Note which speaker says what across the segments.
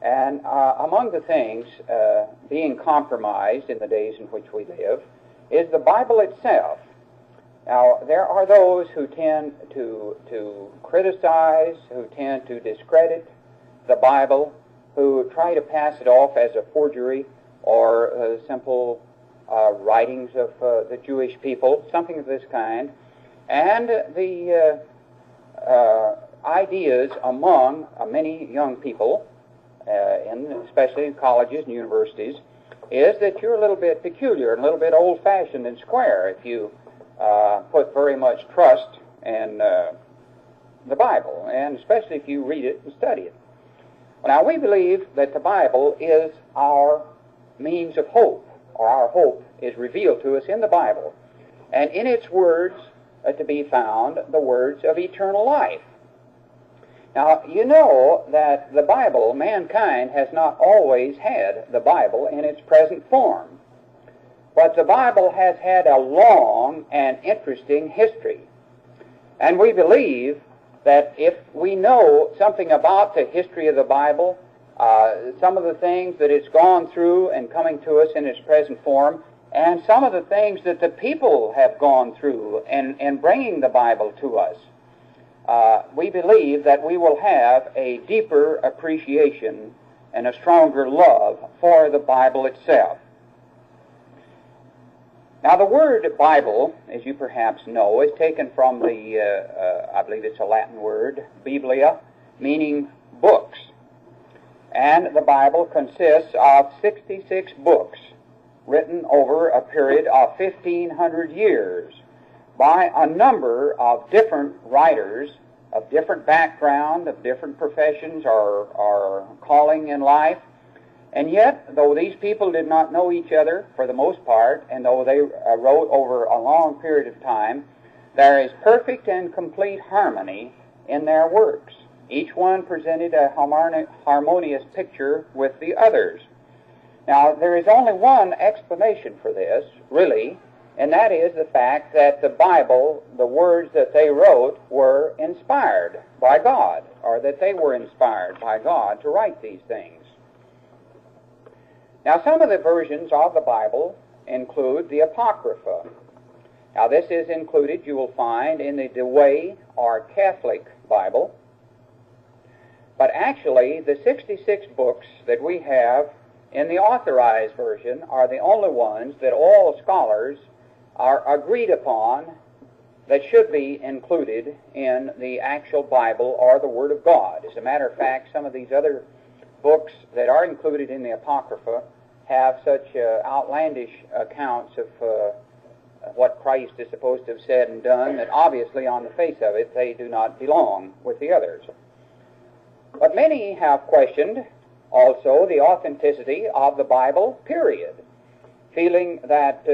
Speaker 1: And among the things being compromised in the days in which we live is the Bible itself. Now, there are those who tend to criticize, who tend to discredit the Bible, who try to pass it off as a forgery or simple writings of the Jewish people, something of this kind. And the ideas among many young people, especially in colleges and universities, is that you're a little bit peculiar and a little bit old-fashioned and square if you put very much trust in the Bible, and especially if you read it and study it. Well, now, we believe that the Bible is our means of hope, or our hope is revealed to us in the Bible, and in its words to be found the words of eternal life. Now, you know that the Bible, mankind has not always had the Bible in its present form, but the Bible has had a long and interesting history. And we believe that if we know something about the history of the Bible, some of the things that it's gone through and coming to us in its present form, and some of the things that the people have gone through in bringing the Bible to us, we believe that we will have a deeper appreciation and a stronger love for the Bible itself. Now, the word Bible, as you perhaps know, is taken from the, I believe it's a Latin word, Biblia, meaning books. And the Bible consists of 66 books written over a period of 1,500 years by a number of different writers of different background, of different professions or calling in life. And yet, though these people did not know each other for the most part, and though they wrote over a long period of time, there is perfect and complete harmony in their works. Each one presented a harmonious picture with the others. Now, there is only one explanation for this, really, and that is the fact that the Bible, the words that they wrote, were inspired by God, or that they were inspired by God to write these things. Now, some of the versions of the Bible include the Apocrypha. Now, this is included, you will find, in the Douay or Catholic Bible. But actually, the 66 books that we have in the Authorized Version are the only ones that all scholars are agreed upon that should be included in the actual Bible or the Word of God. As a matter of fact, some of these other books that are included in the Apocrypha have such outlandish accounts of what Christ is supposed to have said and done that obviously on the face of it they do not belong with the others. But many have questioned also the authenticity of the Bible, period, feeling that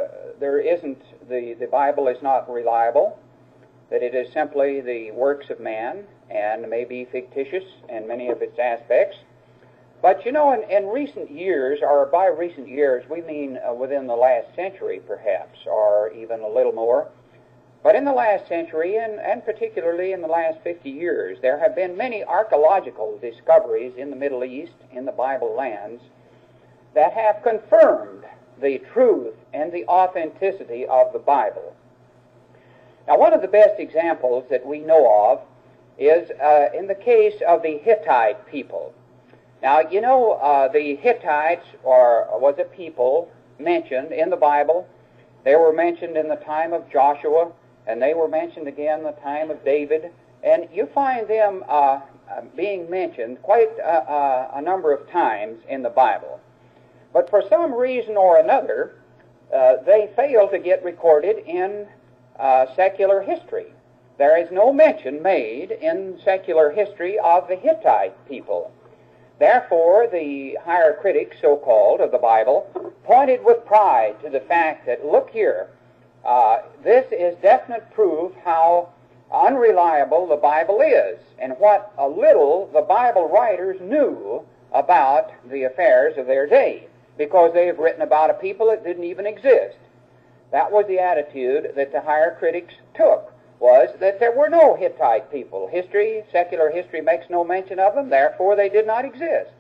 Speaker 1: the Bible is not reliable, that it is simply the works of man and may be fictitious in many of its aspects. But you know, in recent years, or by recent years, we mean within the last century perhaps, or even a little more, but in the last century, and particularly in the last 50 years, there have been many archaeological discoveries in the Middle East, in the Bible lands, that have confirmed the truth and the authenticity of the Bible. Now, one of the best examples that we know of is in the case of the Hittite people. Now, you know, the Hittites was a people mentioned in the Bible. They were mentioned in the time of Joshua, and they were mentioned again in the time of David. And you find them being mentioned quite a number of times in the Bible. But for some reason or another, they fail to get recorded in secular history. There is no mention made in secular history of the Hittite people. Therefore, the higher critics, so-called, of the Bible pointed with pride to the fact that, look here, this is definite proof how unreliable the Bible is and what a little the Bible writers knew about the affairs of their day, because they have written about a people that didn't even exist. That was the attitude that the higher critics took, was that there were no Hittite people. History, secular history, makes no mention of them, therefore they did not exist.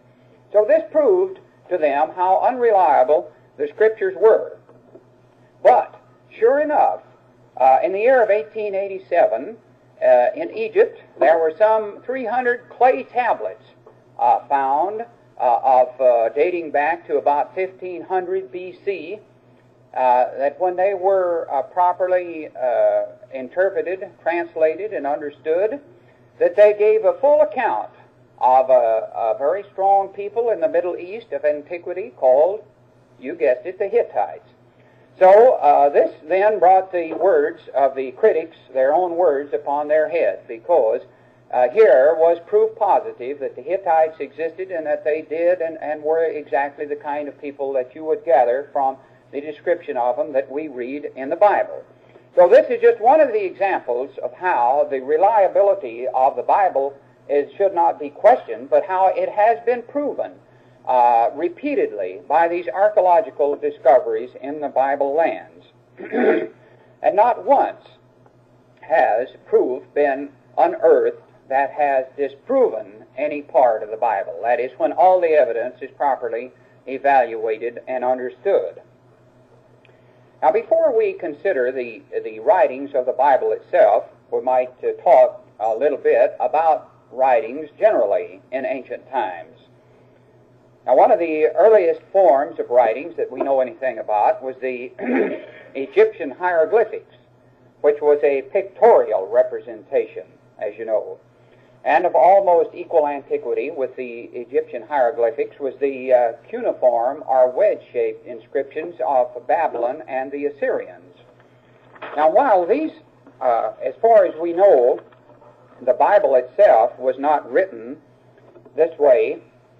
Speaker 1: So this proved to them how unreliable the Scriptures were. But, sure enough, in the year of 1887, in Egypt, there were some 300 clay tablets found dating back to about 1500 B.C., that when they were properly interpreted, translated, and understood, that they gave a full account of a very strong people in the Middle East of antiquity called, you guessed it, the Hittites. So this then brought the words of the critics, their own words, upon their head, because here was proof positive that the Hittites existed and that they did and were exactly the kind of people that you would gather from the description of them that we read in the Bible. So this is just one of the examples of how the reliability of the Bible should not be questioned, but how it has been proven repeatedly by these archaeological discoveries in the Bible lands. And not once has proof been unearthed that has disproven any part of the Bible. That is, when all the evidence is properly evaluated and understood. Now, before we consider the writings of the Bible itself, we might talk a little bit about writings generally in ancient times. Now, one of the earliest forms of writings that we know anything about was the Egyptian hieroglyphics, which was a pictorial representation, as you know. And of almost equal antiquity with the Egyptian hieroglyphics was the cuneiform or wedge-shaped inscriptions of Babylon and the Assyrians. Now, while these, as far as we know, the Bible itself was not written this way,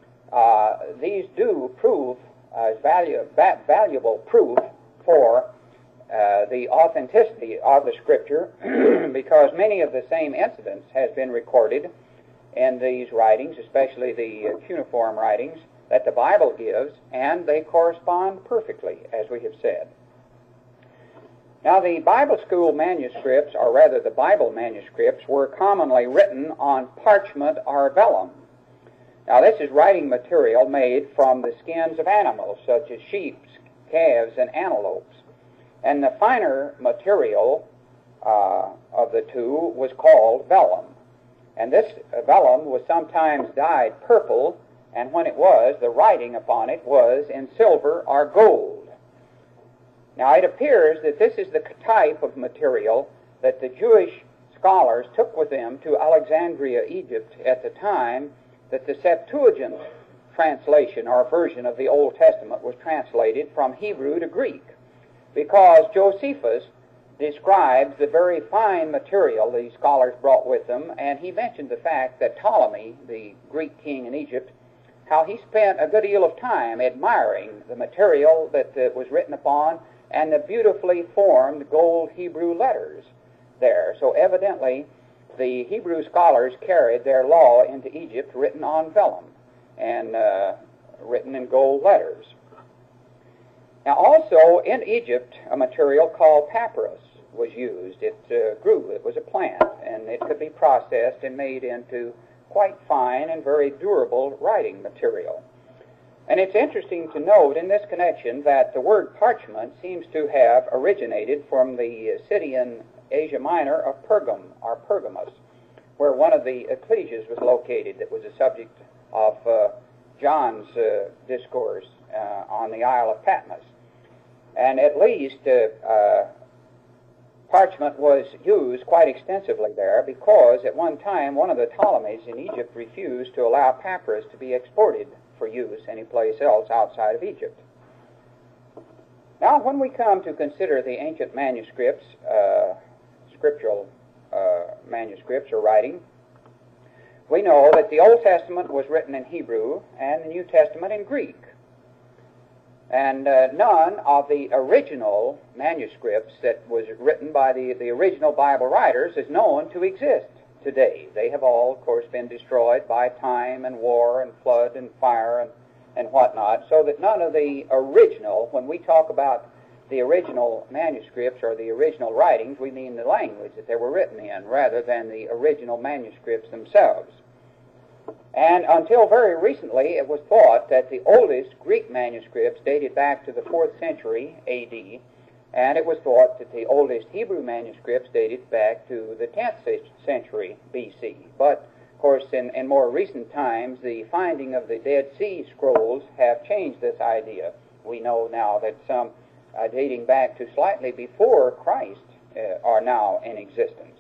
Speaker 1: these do prove as valuable proof for the authenticity of the Scripture, because many of the same incidents has been recorded in these writings, especially the cuneiform writings that the Bible gives, and they correspond perfectly, as we have said. Now, the Bible school manuscripts, or rather the Bible manuscripts, were commonly written on parchment or vellum. Now, this is writing material made from the skins of animals, such as sheep, calves, and antelopes. And the finer material of the two was called vellum. And this vellum was sometimes dyed purple, and when it was, the writing upon it was in silver or gold. Now, it appears that this is the type of material that the Jewish scholars took with them to Alexandria, Egypt, at the time that the Septuagint translation or version of the Old Testament was translated from Hebrew to Greek, because Josephus describes the very fine material these scholars brought with them, and he mentioned the fact that Ptolemy, the Greek king in Egypt, how he spent a good deal of time admiring the material that was written upon and the beautifully formed gold Hebrew letters there. So evidently the Hebrew scholars carried their law into Egypt written on vellum and written in gold letters. Now, also in Egypt, a material called papyrus was used. It grew. It was a plant, and it could be processed and made into quite fine and very durable writing material. And it's interesting to note in this connection that the word parchment seems to have originated from the city in Asia Minor of Pergam, or Pergamus, where one of the ecclesias was located that was a subject of John's discourse on the Isle of Patmos. And at least parchment was used quite extensively there, because at one time one of the Ptolemies in Egypt refused to allow papyrus to be exported for use anyplace else outside of Egypt. Now, when we come to consider the ancient manuscripts, scriptural manuscripts or writing, we know that the Old Testament was written in Hebrew and the New Testament in Greek. And none of the original manuscripts that was written by the original Bible writers is known to exist today. They have all, of course, been destroyed by time and war and flood and fire and whatnot, so that none of the original, when we talk about the original manuscripts or the original writings, we mean the language that they were written in rather than the original manuscripts themselves. And until very recently, it was thought that the oldest Greek manuscripts dated back to the 4th century A.D., and it was thought that the oldest Hebrew manuscripts dated back to the 10th century B.C. But, of course, in more recent times, the finding of the Dead Sea Scrolls have changed this idea. We know now that some dating back to slightly before Christ are now in existence.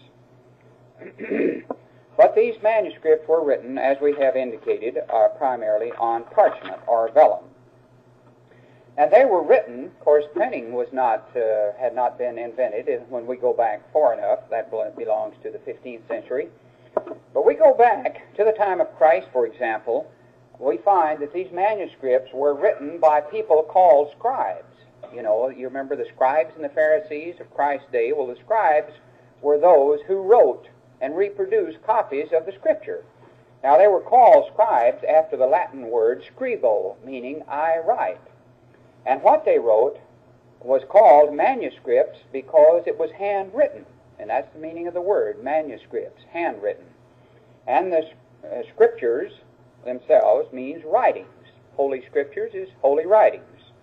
Speaker 1: But these manuscripts were written, as we have indicated, primarily on parchment or vellum. And they were written, of course, printing was had not been invented when we go back far enough. That belongs to the 15th century. But we go back to the time of Christ, for example, we find that these manuscripts were written by people called scribes. You know, you remember the scribes and the Pharisees of Christ's day? Well, the scribes were those who wrote and reproduced copies of the Scripture. Now, they were called scribes after the Latin word scribo, meaning I write. And what they wrote was called manuscripts because it was handwritten. And that's the meaning of the word, manuscripts, handwritten. And the Scriptures themselves means writings. Holy Scriptures is holy writings.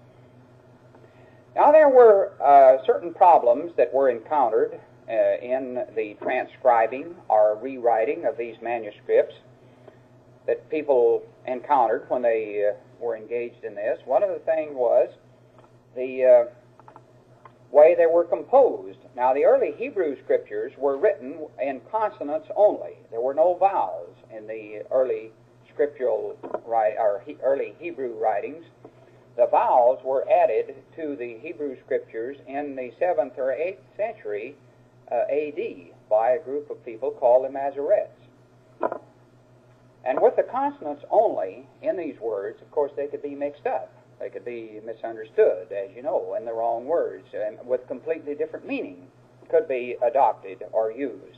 Speaker 1: Now, there were certain problems that were encountered in the transcribing or rewriting of these manuscripts that people encountered when they were engaged in this. One of the things was the way they were composed. Now, the early Hebrew Scriptures were written in consonants only. There were no vowels in the early scriptural early Hebrew writings. The vowels were added to the Hebrew Scriptures in the 7th or 8th century A.D. by a group of people called the Masoretes. And with the consonants only in these words, of course, they could be mixed up. They could be misunderstood, as you know, in the wrong words, and with completely different meaning could be adopted or used.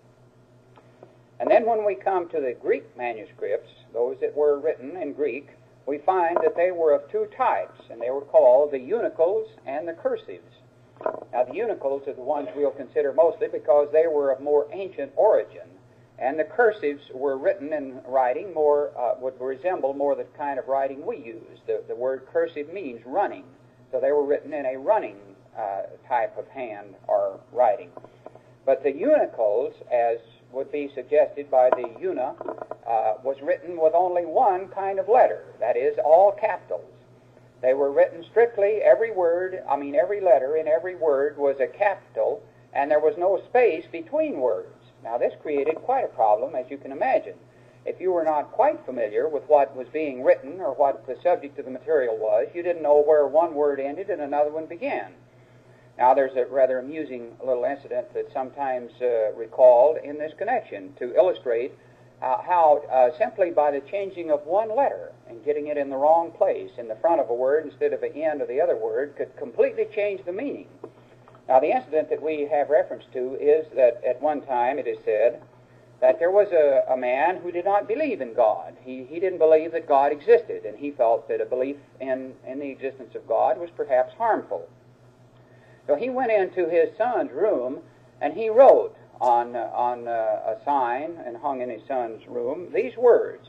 Speaker 1: And then when we come to the Greek manuscripts, those that were written in Greek, we find that they were of two types, and they were called the unicals and the cursives. Now, the unicals are the ones we'll consider mostly because they were of more ancient origin, and the cursives were written in writing more, would resemble more the kind of writing we use. The word cursive means running, so they were written in a running type of hand or writing. But the unicals, as would be suggested by the una, was written with only one kind of letter, that is, all capitals. They were written strictly, every letter in every word was a capital, and there was no space between words. Now, this created quite a problem, as you can imagine. If you were not quite familiar with what was being written or what the subject of the material was, you didn't know where one word ended and another one began. Now, there's a rather amusing little incident that's sometimes recalled in this connection to illustrate how simply by the changing of one letter and getting it in the wrong place in the front of a word instead of the end of the other word could completely change the meaning. Now, the incident that we have reference to is that at one time it is said that there was a man who did not believe in God. He didn't believe that God existed, and he felt that a belief in the existence of God was perhaps harmful. So he went into his son's room, and he wrote on a sign and hung in his son's room these words,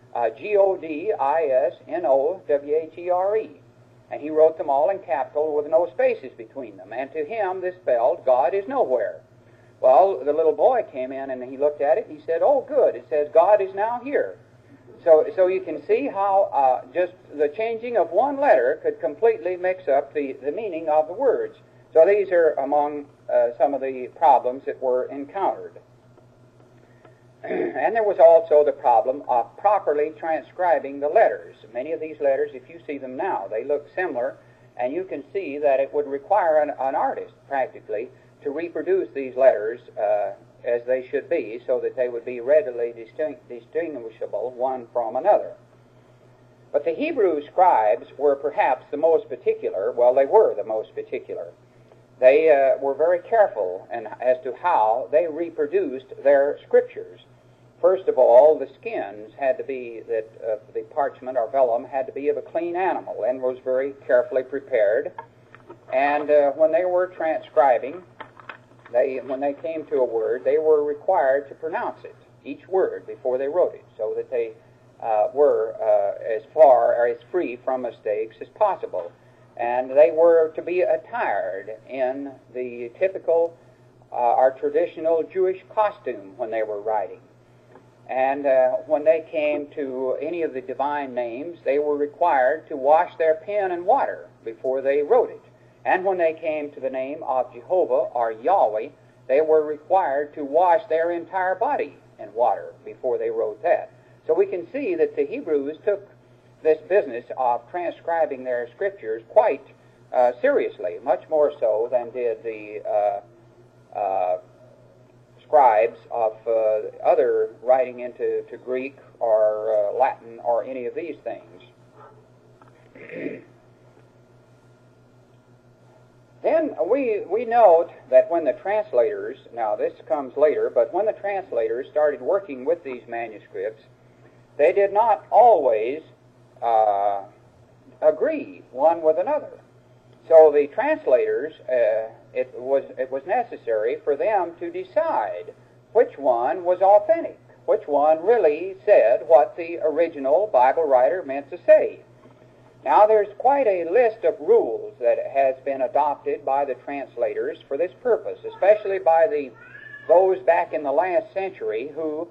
Speaker 1: G-O-D-I-S-N-O-W-H-E-R-E. And he wrote them all in capital with no spaces between them. And to him, this spelled, God is nowhere. Well, the little boy came in and he looked at it and he said, oh, good, it says God is now here. So you can see how just the changing of one letter could completely mix up the meaning of the words. So these are among some of the problems that were encountered. And there was also the problem of properly transcribing the letters. Many of these letters, if you see them now, they look similar, and you can see that it would require an artist, practically, to reproduce these letters as they should be so that they would be readily distinguishable one from another. But the Hebrew scribes were perhaps the most particular. Well, they were the most particular. They were very careful as to how they reproduced their scriptures. First of all, the skins had to be, the parchment or vellum had to be of a clean animal and was very carefully prepared. And when they were transcribing, when they came to a word, they were required to pronounce it, each word before they wrote it, so that they were as far or as free from mistakes as possible. And they were to be attired in the typical or traditional Jewish costume when they were writing. And when they came to any of the divine names, they were required to wash their pen in water before they wrote it. And when they came to the name of Jehovah or Yahweh, they were required to wash their entire body in water before they wrote that. So we can see that the Hebrews took this business of transcribing their scriptures quite seriously, much more so than did the scribes of other writing into Greek or Latin or any of these things. Then we note that when the translators, now this comes later, but when the translators started working with these manuscripts, they did not always agree one with another. So the translators, it was necessary for them to decide which one was authentic, which one really said what the original Bible writer meant to say. Now there's quite a list of rules that has been adopted by the translators for this purpose, especially by those back in the last century who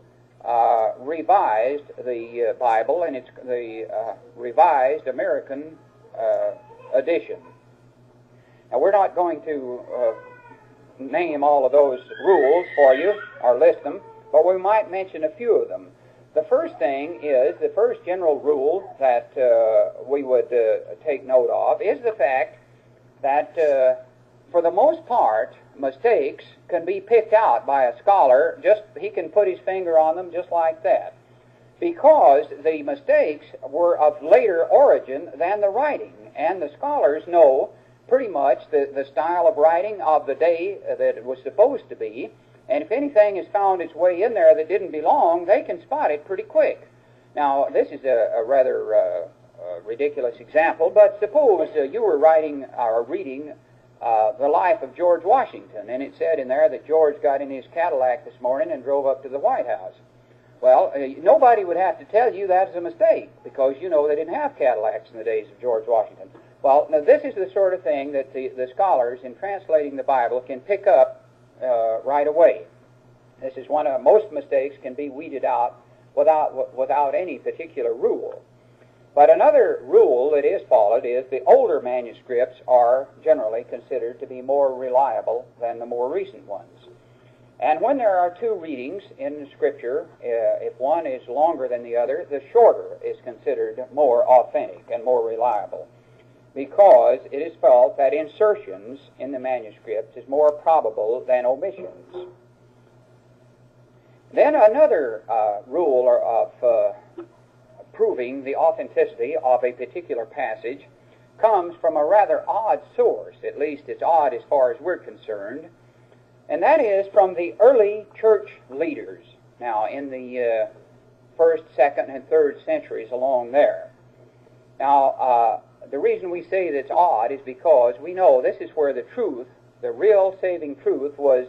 Speaker 1: revised the Bible, and it's the revised American edition. Now, we're not going to name all of those rules for you or list them, but we might mention a few of them. The first thing is, the first general rule that we would take note of is the fact that for the most part, mistakes can be picked out by a scholar. He can put his finger on them just like that, because the mistakes were of later origin than the writing, and the scholars know pretty much the style of writing of the day that it was supposed to be, and if anything has found its way in there that didn't belong, they can spot it pretty quick. Now, this is a rather ridiculous example, but suppose you were writing or reading the life of George Washington, and it said in there that George got in his Cadillac this morning and drove up to the White House. Well, nobody would have to tell you that's a mistake, because you know they didn't have Cadillacs in the days of George Washington. Well, now this is the sort of thing that the scholars in translating the Bible can pick up right away. This is one of most mistakes can be weeded out without any particular rule. But another rule that is followed is the older manuscripts are generally considered to be more reliable than the more recent ones. And when there are two readings in Scripture, if one is longer than the other, the shorter is considered more authentic and more reliable, because it is felt that insertions in the manuscripts is more probable than omissions. Then another rule of proving the authenticity of a particular passage comes from a rather odd source. At least it's odd as far as we're concerned, and that is from the early church leaders, now in the 1st, 2nd, and 3rd centuries along there. Now, the reason we say that's odd is because we know this is where the truth, the real saving truth, was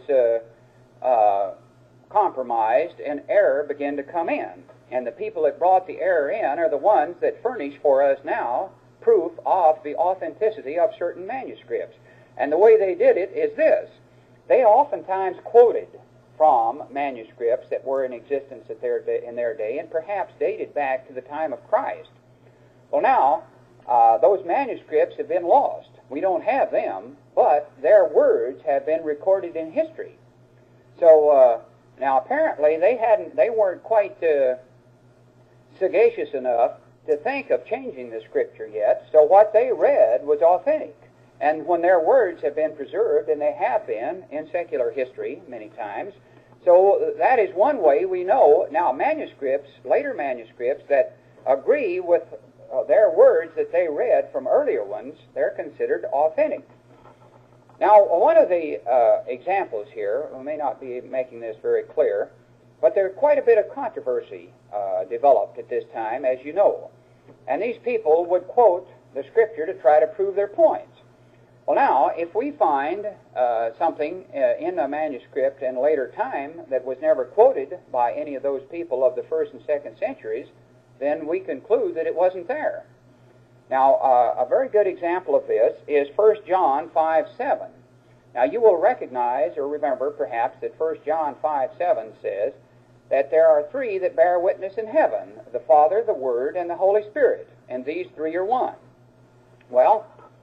Speaker 1: compromised and error began to come in. And the people that brought the error in are the ones that furnish for us now proof of the authenticity of certain manuscripts. And the way they did it is this. They oftentimes quoted from manuscripts that were in existence in their day and perhaps dated back to the time of Christ. Well, now, those manuscripts have been lost. We don't have them, but their words have been recorded in history. So now apparently they weren't quite sagacious enough to think of changing the Scripture yet, so what they read was authentic. And when their words have been preserved, and they have been in secular history many times, so that is one way we know. Now, manuscripts, later manuscripts that agree with their words that they read from earlier ones, they're considered authentic. Now, one of the examples here, we may not be making this very clear, but there's quite a bit of controversy developed at this time, as you know. And these people would quote the Scripture to try to prove their points. Well, now, if we find something in a manuscript in later time that was never quoted by any of those people of the 1st and 2nd centuries, then we conclude that it wasn't there. Now, a very good example of this is 1 John 5:7. Now, you will recognize or remember, perhaps, that 1 John 5:7 says that there are three that bear witness in heaven, the Father, the Word, and the Holy Spirit, and these three are one. Well,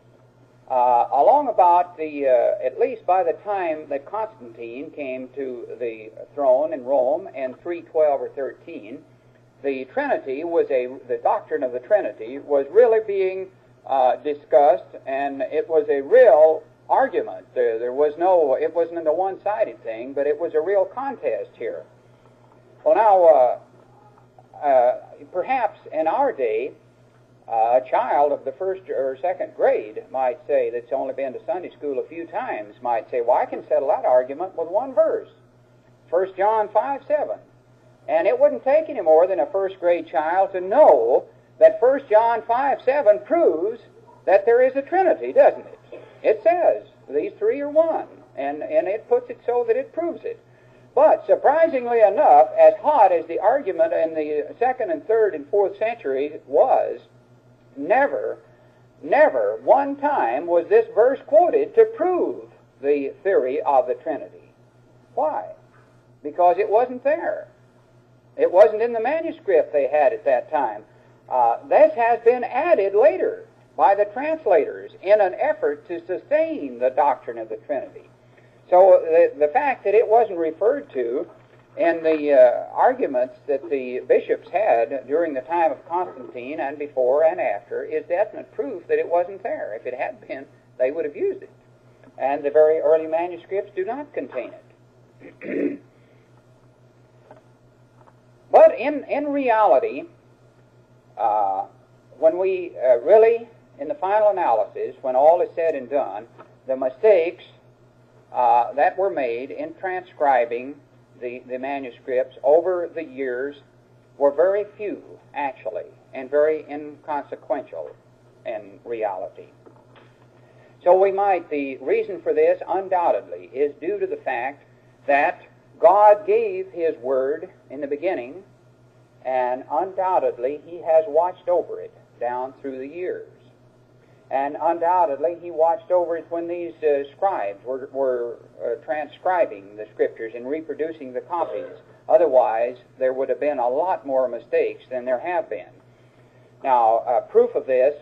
Speaker 1: along about at least by the time that Constantine came to the throne in Rome in 312 or 13, the Trinity the doctrine of the Trinity was really being discussed, and it was a real argument. It wasn't a one-sided thing, but it was a real contest here. Well, now, perhaps in our day, a child of the 1st or 2nd grade might say, that's only been to Sunday school a few times, might say, well, I can settle that argument with one verse, 1 John 5:7. And it wouldn't take any more than a 1st grade child to know that 1 John 5:7 proves that there is a Trinity, doesn't it? It says these three are one, and it puts it so that it proves it. But surprisingly enough, as hot as the argument in the 2nd and 3rd and 4th centuries was, never one time was this verse quoted to prove the theory of the Trinity. Why? Because it wasn't there. It wasn't in the manuscript they had at that time. This has been added later by the translators in an effort to sustain the doctrine of the Trinity. So the fact that it wasn't referred to in the arguments that the bishops had during the time of Constantine and before and after is definite proof that it wasn't there. If it had been, they would have used it. And the very early manuscripts do not contain it. But in reality, when we really, in the final analysis, when all is said and done, the mistakes that were made in transcribing the manuscripts over the years were very few, actually, and very inconsequential in reality. So the reason for this undoubtedly is due to the fact that God gave His Word in the beginning, and undoubtedly He has watched over it down through the years. And undoubtedly He watched over it when these scribes were transcribing the Scriptures and reproducing the copies. Otherwise, there would have been a lot more mistakes than there have been. Now, for proof of this,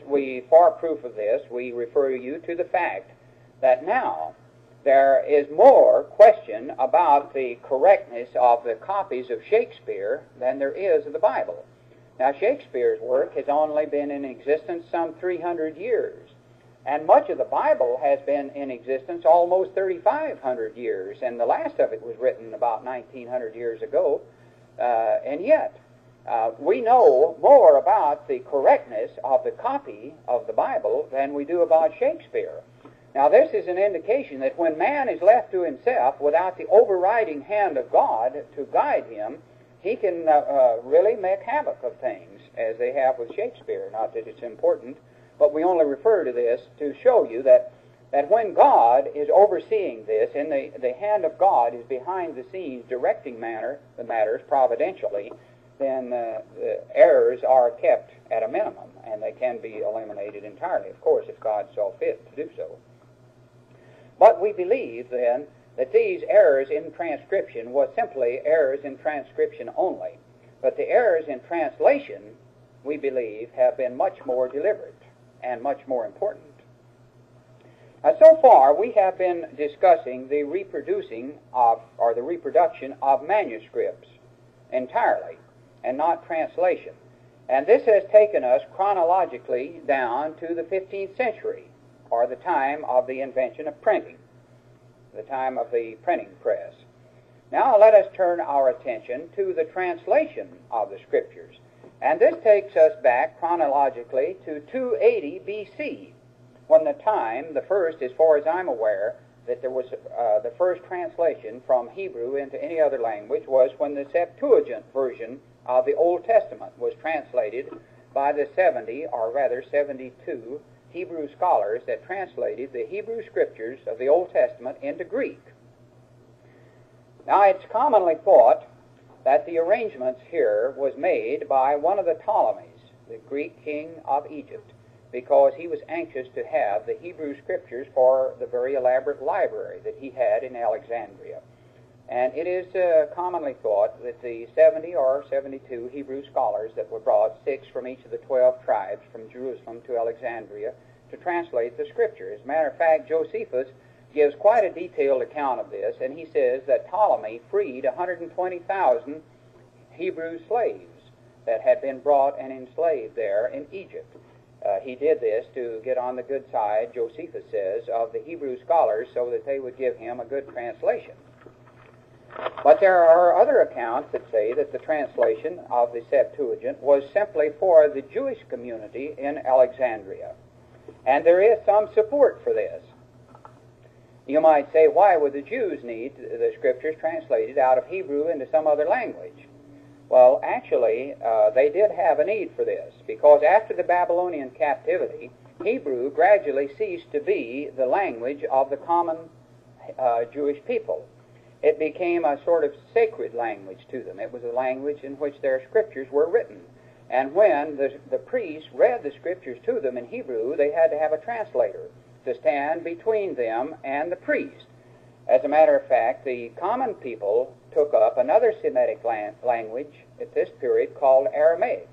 Speaker 1: we refer you to the fact that now there is more question about the correctness of the copies of Shakespeare than there is of the Bible. Now, Shakespeare's work has only been in existence some 300 years, and much of the Bible has been in existence almost 3,500 years, and the last of it was written about 1,900 years ago, and yet we know more about the correctness of the copy of the Bible than we do about Shakespeare. Now, this is an indication that when man is left to himself without the overriding hand of God to guide him, he can really make havoc of things, as they have with Shakespeare. Not that it's important, but we only refer to this to show you that when God is overseeing this, and the hand of God is behind the scenes directing the matters providentially, then the errors are kept at a minimum, and they can be eliminated entirely, of course, if God saw fit to do so. But we believe, then, that these errors in transcription was simply errors in transcription only. But the errors in translation, we believe, have been much more deliberate and much more important. Now, so far, we have been discussing the reproduction of manuscripts entirely, and not translation. And this has taken us chronologically down to the 15th century, or the time of the invention of printing, the time of the printing press. Now let us turn our attention to the translation of the Scriptures. And this takes us back chronologically to 280 B.C., when the first, as far as I'm aware, that there was the first translation from Hebrew into any other language was when the Septuagint version of the Old Testament was translated by the 72 Hebrew scholars that translated the Hebrew Scriptures of the Old Testament into Greek. Now, it's commonly thought that the arrangements here was made by one of the Ptolemies, the Greek king of Egypt, because he was anxious to have the Hebrew Scriptures for the very elaborate library that he had in Alexandria. And it is commonly thought that the 70 or 72 Hebrew scholars that were brought, 6 from each of the 12 tribes from Jerusalem to Alexandria, to translate the Scripture. As a matter of fact, Josephus gives quite a detailed account of this, and he says that Ptolemy freed 120,000 Hebrew slaves that had been brought and enslaved there in Egypt. He did this to get on the good side, Josephus says, of the Hebrew scholars so that they would give him a good translation. But there are other accounts that say that the translation of the Septuagint was simply for the Jewish community in Alexandria. And there is some support for this. You might say, why would the Jews need the Scriptures translated out of Hebrew into some other language? Well, actually, they did have a need for this, because after the Babylonian captivity, Hebrew gradually ceased to be the language of the common Jewish people. It became a sort of sacred language to them. It was a language in which their Scriptures were written. And when the priests read the Scriptures to them in Hebrew, they had to have a translator to stand between them and the priest. As a matter of fact, the common people took up another Semitic language at this period called Aramaic.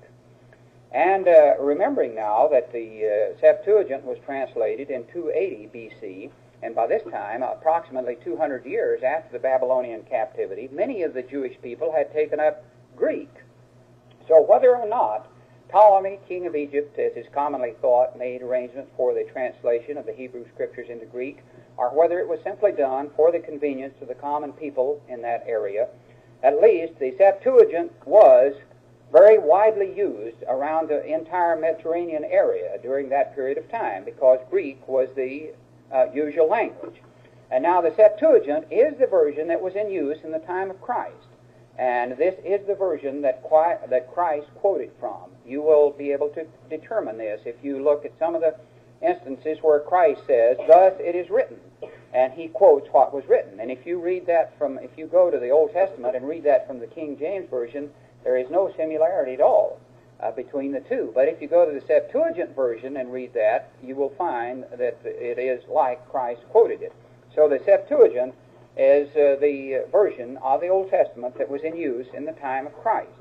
Speaker 1: And remembering now that the Septuagint was translated in 280 B.C., and by this time, approximately 200 years after the Babylonian captivity, many of the Jewish people had taken up Greek. So whether or not Ptolemy, king of Egypt, as is commonly thought, made arrangements for the translation of the Hebrew Scriptures into Greek, or whether it was simply done for the convenience of the common people in that area, at least the Septuagint was very widely used around the entire Mediterranean area during that period of time, because Greek was the usual language. And now the Septuagint is the version that was in use in the time of Christ. And this is the version that Christ quoted from. You will be able to determine this if you look at some of the instances where Christ says, "Thus it is written," and he quotes what was written. And if you read that if you go to the Old Testament and read that from the King James Version, there is no similarity at all between the two. But if you go to the Septuagint version and read that, you will find that it is like Christ quoted it. So the Septuagint is the version of the Old Testament that was in use in the time of Christ.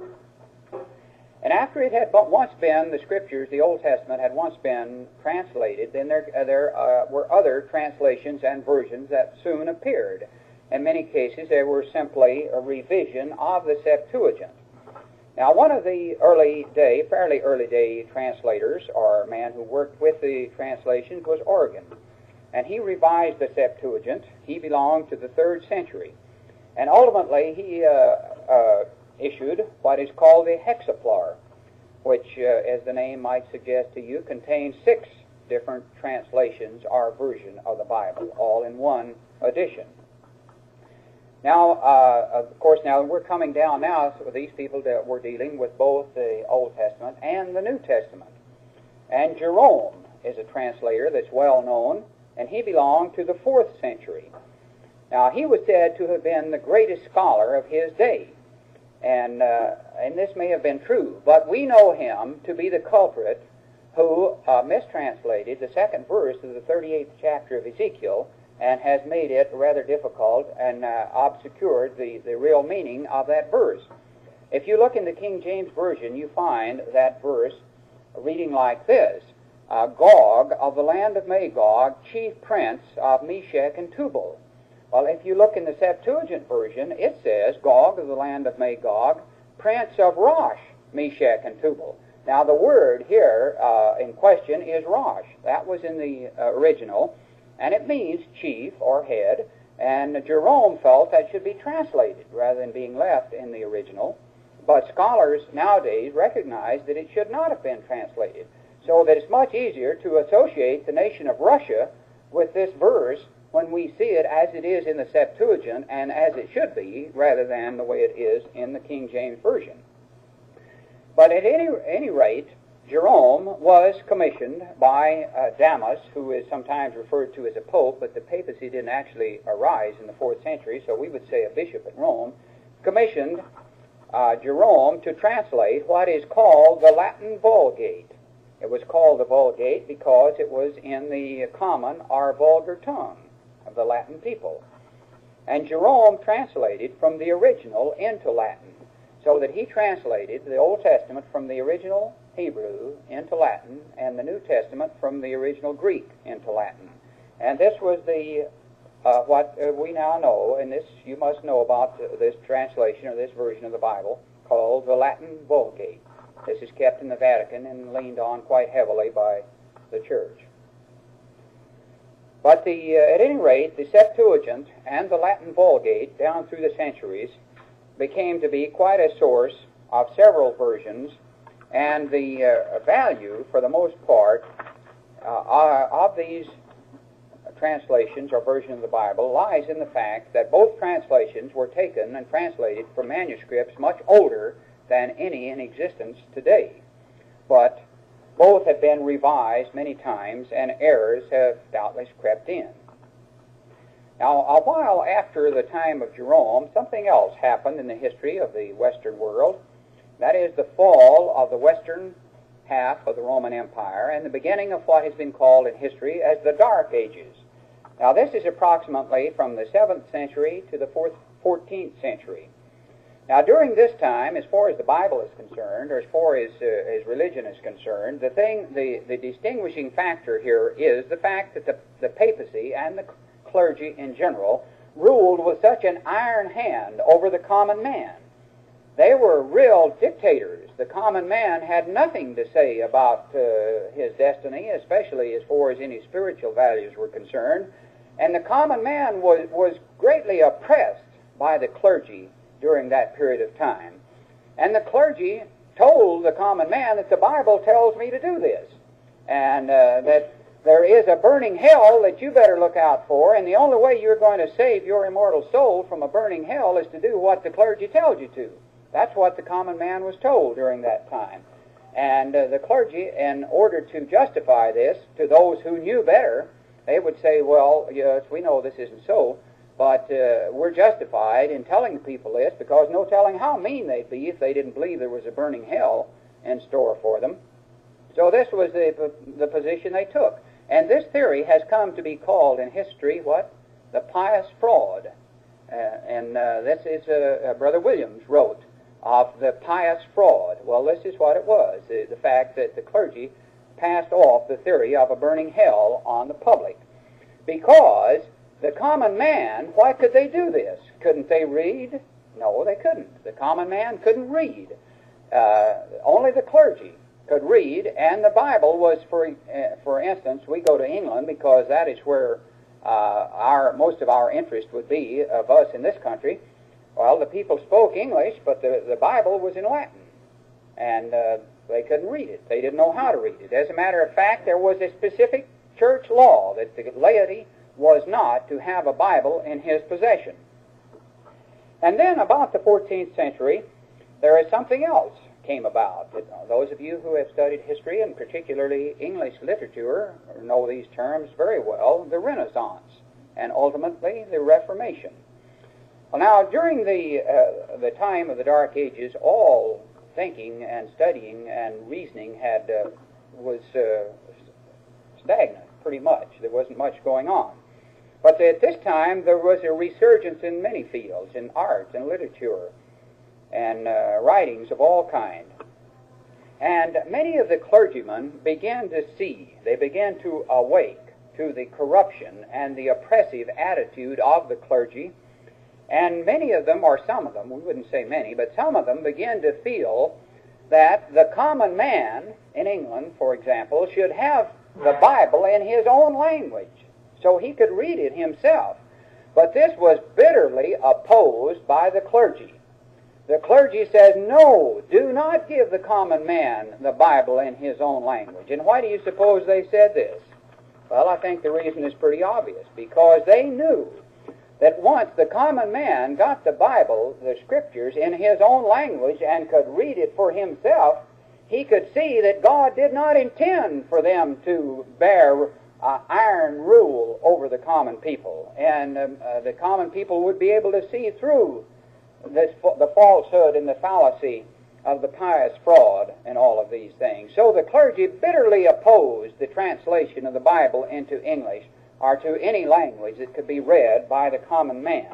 Speaker 1: And after it had once been, the Scriptures, the Old Testament, had once been translated, then there were other translations and versions that soon appeared. In many cases, they were simply a revision of the Septuagint. Now, one of the fairly early day translators, or man who worked with the translations, was Origen. And he revised the Septuagint. He belonged to the 3rd century. And ultimately, he issued what is called the Hexaplar, which, as the name might suggest to you, contains 6 different translations or version of the Bible, all in one edition. Now, of course, now we're coming down now with these people that we're dealing with both the Old Testament and the New Testament. And Jerome is a translator that's well known, and he belonged to the 4th century. Now, he was said to have been the greatest scholar of his day, and this may have been true, but we know him to be the culprit who mistranslated the 2nd verse of the 38th chapter of Ezekiel, and has made it rather difficult and obscured the real meaning of that verse. If you look in the King James Version, you find that verse reading like this: Gog of the land of Magog, chief prince of Meshech and Tubal. Well, if you look in the Septuagint version, it says Gog of the land of Magog, prince of Rosh, Meshech and Tubal. Now, the word here in question is Rosh. That was in the original, and it means chief or head, and Jerome felt that should be translated rather than being left in the original. But scholars nowadays recognize that it should not have been translated, so that it's much easier to associate the nation of Russia with this verse when we see it as it is in the Septuagint and as it should be, rather than the way it is in the King James Version. But at any rate, Jerome was commissioned by Damas, who is sometimes referred to as a pope, but the papacy didn't actually arise in the 4th century, so we would say a bishop at Rome, commissioned Jerome to translate what is called the Latin Vulgate. It was called the Vulgate because it was in the common or vulgar tongue of the Latin people. And Jerome translated from the original into Latin, so that he translated the Old Testament from the original Hebrew into Latin and the New Testament from the original Greek into Latin. And this was the what we now know, and this you must know about this translation or this version of the Bible called the Latin Vulgate. This is kept in the Vatican and leaned on quite heavily by the Church. But at any rate, the Septuagint and the Latin Vulgate down through the centuries became to be quite a source of several versions, and the value, for the most part, of these translations or versions of the Bible lies in the fact that both translations were taken and translated from manuscripts much older than any in existence today. But both have been revised many times, and errors have doubtless crept in. Now, a while after the time of Jerome, something else happened in the history of the Western world. That is the fall of the western half of the Roman Empire and the beginning of what has been called in history as the Dark Ages. Now, this is approximately from the 7th century to the 14th century. Now, during this time, as far as the Bible is concerned, or as far as religion is concerned, the distinguishing factor here is the fact that the papacy and the clergy in general ruled with such an iron hand over the common man. They were real dictators. The common man had nothing to say about his destiny, especially as far as any spiritual values were concerned. And the common man was greatly oppressed by the clergy during that period of time. And the clergy told the common man that the Bible tells me to do this, and that there is a burning hell that you better look out for, and the only way you're going to save your immortal soul from a burning hell is to do what the clergy tells you to. That's what the common man was told during that time. And the clergy, in order to justify this to those who knew better, they would say, well, yes, we know this isn't so, but we're justified in telling the people this because no telling how mean they'd be if they didn't believe there was a burning hell in store for them. So this was the position they took. And this theory has come to be called in history what? The pious fraud. And this is Brother Williams wrote of the pious fraud. Well, this is what it was, the fact that the clergy passed off the theory of a burning hell on the public. Because the common man, why could they do this? Couldn't they read? No, they couldn't. The common man couldn't read. Only the clergy could read, and the Bible was, for instance, we go to England because that is where most of our interest would be of us in this country. Well, the people spoke English, but the Bible was in Latin, and they couldn't read it. They didn't know how to read it. As a matter of fact, there was a specific church law that the laity was not to have a Bible in his possession. And then about the 14th century, there is something else came about. Those of you who have studied history, and particularly English literature, know these terms very well, the Renaissance, and ultimately the Reformation. Well, now, during the time of the Dark Ages, all thinking and studying and reasoning was stagnant, pretty much. There wasn't much going on. But at this time, there was a resurgence in many fields, in art and literature, and writings of all kinds. And many of the clergymen began to see, they began to awake to the corruption and the oppressive attitude of the clergy. And many of them, or some of them, we wouldn't say many, but some of them began to feel that the common man in England, for example, should have the Bible in his own language so he could read it himself. But this was bitterly opposed by the clergy. The clergy says, no, do not give the common man the Bible in his own language. And why do you suppose they said this? Well, I think the reason is pretty obvious, because they knew that once the common man got the Bible, the Scriptures, in his own language and could read it for himself, he could see that God did not intend for them to bear iron rule over the common people, and the common people would be able to see through the falsehood and the fallacy of the pious fraud and all of these things. So the clergy bitterly opposed the translation of the Bible into English or to any language that could be read by the common man.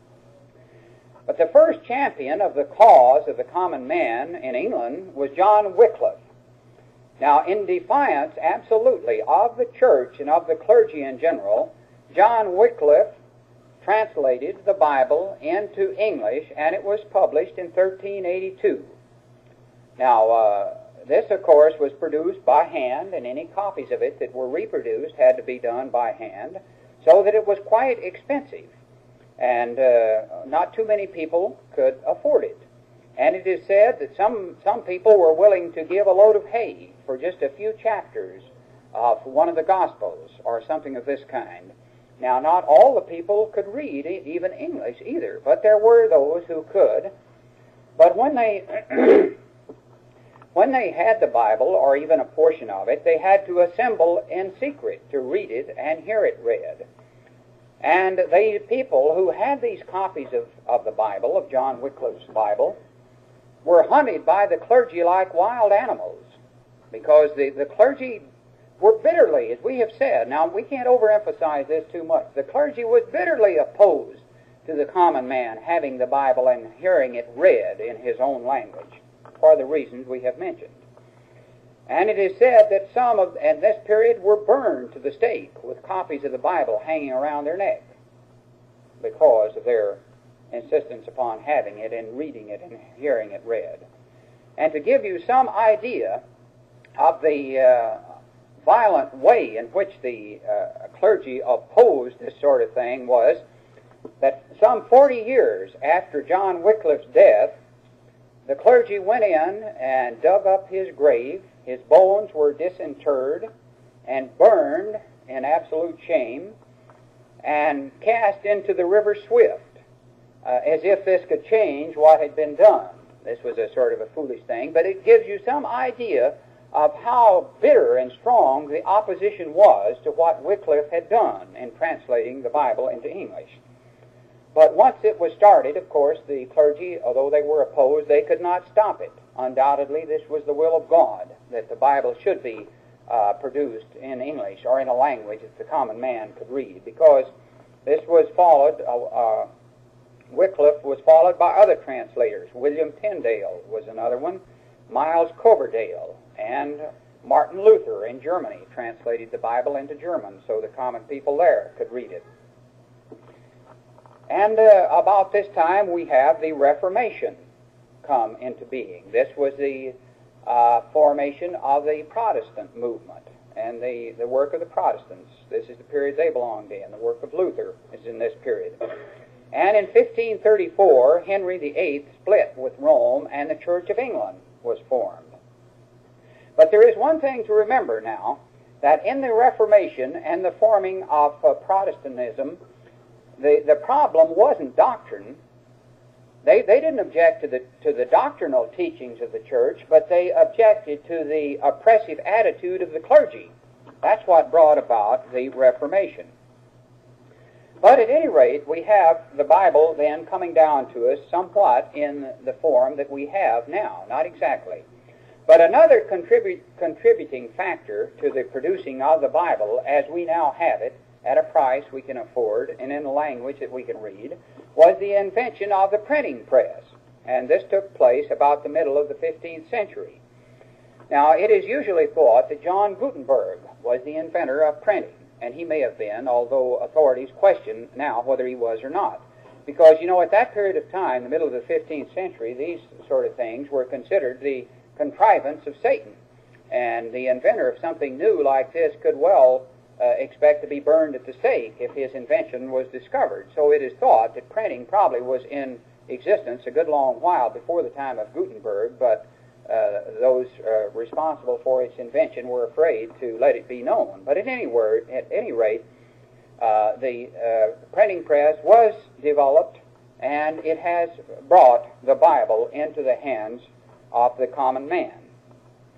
Speaker 1: But the first champion of the cause of the common man in England was John Wycliffe. Now, in defiance absolutely of the church and of the clergy in general, John Wycliffe translated the Bible into English, and it was published in 1382. Now, this, of course, was produced by hand, and any copies of it that were reproduced had to be done by hand, so that it was quite expensive, and not too many people could afford it. And it is said that some people were willing to give a load of hay for just a few chapters of one of the Gospels or something of this kind. Now, not all the people could read even English either, but there were those who could. But when they when they had the Bible, or even a portion of it, they had to assemble in secret to read it and hear it read. And the people who had these copies of the Bible, of John Wycliffe's Bible, were hunted by the clergy like wild animals, because the clergy were bitterly, as we have said, now we can't overemphasize this too much, the clergy was bitterly opposed to the common man having the Bible and hearing it read in his own language, for the reasons we have mentioned. And it is said that some in this period were burned to the stake with copies of the Bible hanging around their neck because of their insistence upon having it and reading it and hearing it read. And to give you some idea of the violent way in which the clergy opposed this sort of thing was that some 40 years after John Wycliffe's death, the clergy went in and dug up his grave. His bones were disinterred and burned in absolute shame and cast into the river Swift, as if this could change what had been done. This was a sort of a foolish thing, but it gives you some idea of how bitter and strong the opposition was to what Wycliffe had done in translating the Bible into English. But once it was started, of course, the clergy, although they were opposed, they could not stop it. Undoubtedly, this was the will of God, that the Bible should be produced in English or in a language that the common man could read, because this was followed, Wycliffe was followed by other translators. William Tyndale was another one, Miles Coverdale, and Martin Luther in Germany translated the Bible into German so the common people there could read it. And about this time we have the Reformation come into being. This was the formation of the Protestant movement and the work of the Protestants. This is the period they belonged in. The work of Luther is in this period. And in 1534, Henry VIII split with Rome and the Church of England was formed. But there is one thing to remember now, that in the Reformation and the forming of Protestantism, the problem wasn't doctrine. They didn't object to the doctrinal teachings of the church, but they objected to the oppressive attitude of the clergy. That's what brought about the Reformation. But at any rate, we have the Bible then coming down to us somewhat in the form that we have now. Not exactly. But another contributing factor to the producing of the Bible as we now have it, at a price we can afford and in a language that we can read, was the invention of the printing press. And this took place about the middle of the 15th century. Now, it is usually thought that John Gutenberg was the inventor of printing, and he may have been, although authorities question now whether he was or not. Because, you know, at that period of time, the middle of the 15th century, these sort of things were considered the contrivance of Satan. And the inventor of something new like this could well expect to be burned at the stake if his invention was discovered. So it is thought that printing probably was in existence a good long while before the time of Gutenberg, but those responsible for its invention were afraid to let it be known. But at any rate, the printing press was developed, and it has brought the Bible into the hands of the common man.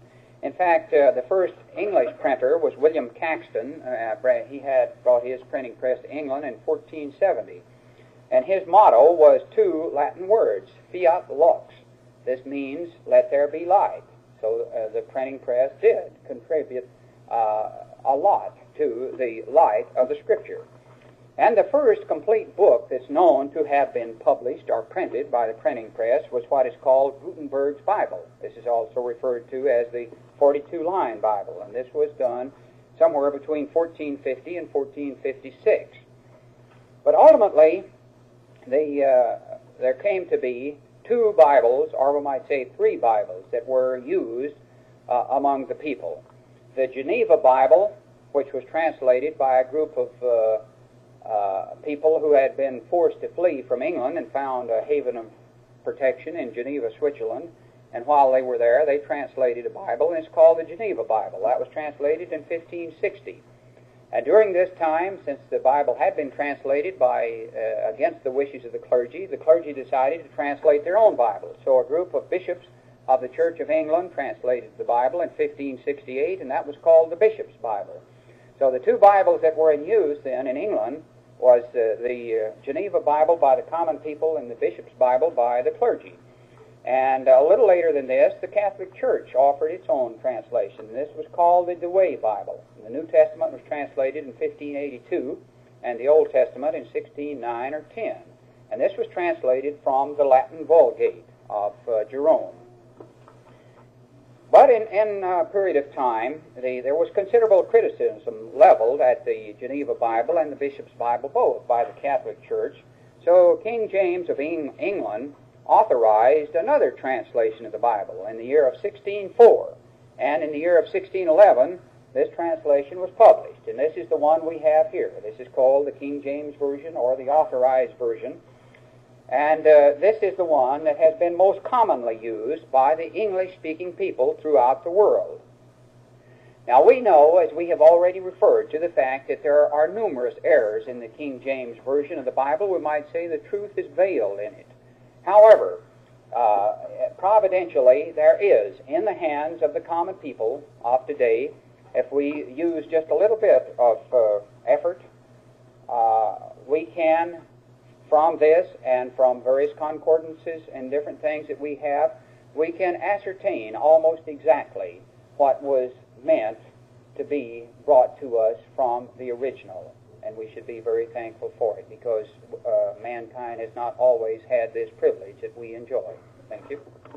Speaker 1: In fact, the first English printer was William Caxton. He had brought his printing press to England in 1470. And his motto was two Latin words, fiat lux. This means, let there be light. So the printing press did contribute a lot to the light of the Scripture. And the first complete book that's known to have been published or printed by the printing press was what is called Gutenberg's Bible. This is also referred to as the 42-line Bible, and this was done somewhere between 1450 and 1456. But ultimately, there came to be two Bibles, or we might say three Bibles, that were used among the people. The Geneva Bible, which was translated by a group of people who had been forced to flee from England and found a haven of protection in Geneva, Switzerland. And while they were there, they translated a Bible, and it's called the Geneva Bible. That was translated in 1560. And during this time, since the Bible had been translated by against the wishes of the clergy decided to translate their own Bible. So a group of bishops of the Church of England translated the Bible in 1568, and that was called the Bishop's Bible. So the two Bibles that were in use then in England was the Geneva Bible by the common people and the Bishop's Bible by the clergy. And a little later than this, the Catholic Church offered its own translation. This was called the Douay Bible. The New Testament was translated in 1582, and the Old Testament in 1609 or 10. And this was translated from the Latin Vulgate of Jerome. But in a period of time, there was considerable criticism leveled at the Geneva Bible and the Bishop's Bible both by the Catholic Church. So King James of England authorized another translation of the Bible in the year of 1604. And in the year of 1611, this translation was published. And this is the one we have here. This is called the King James Version, or the Authorized Version. And this is the one that has been most commonly used by the English-speaking people throughout the world. Now we know, as we have already referred to the fact that there are numerous errors in the King James Version of the Bible. We might say the truth is veiled in it. However, providentially, there is in the hands of the common people of today, if we use just a little bit of effort, we can, from this and from various concordances and different things that we have, we can ascertain almost exactly what was meant to be brought to us from the original. And we should be very thankful for it, because mankind has not always had this privilege that we enjoy. Thank you.